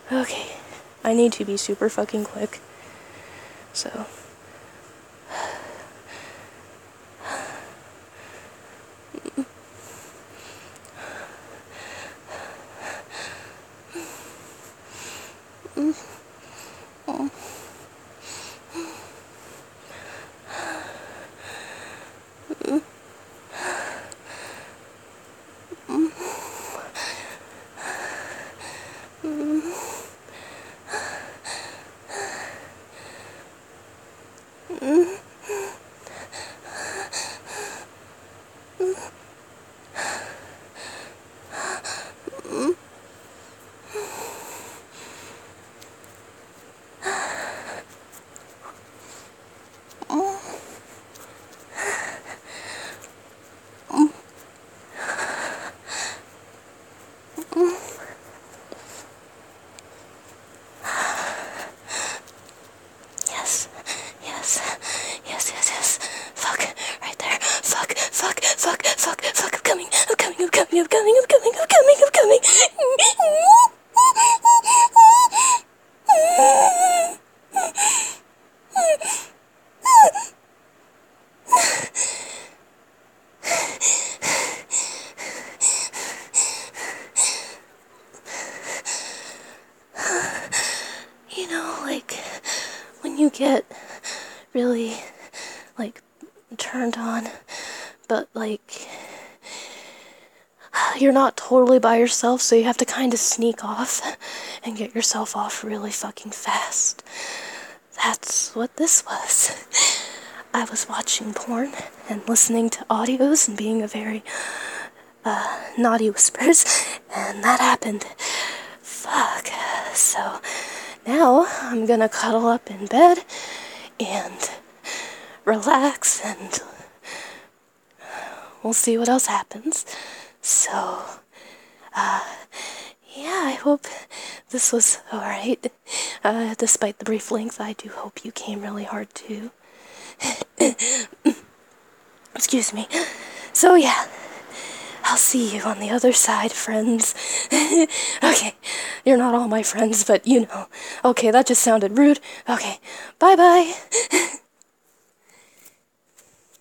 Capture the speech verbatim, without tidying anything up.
Okay, I need to be super fucking quick. So. Yes, yes, yes, yes, yes. Fuck, right there. Fuck, fuck, fuck, fuck, fuck. I'm coming, I'm coming, I'm coming, I'm coming, I'm coming, I'm coming, I'm coming. You know, like, when you get really, like, turned on, but, like, you're not totally by yourself, so you have to kind of sneak off and get yourself off really fucking fast. That's what this was. I was watching porn and listening to audios and being a very, uh, naughty whispers, and that happened. Fuck. So, now I'm gonna cuddle up in bed and relax, and we'll see what else happens. So, uh, yeah, I hope this was alright. Uh, despite the brief length, I do hope you came really hard too. Excuse me. So, yeah, I'll see you on the other side, friends. Okay, you're not all my friends, but you know. Okay, that just sounded rude. Okay, bye-bye.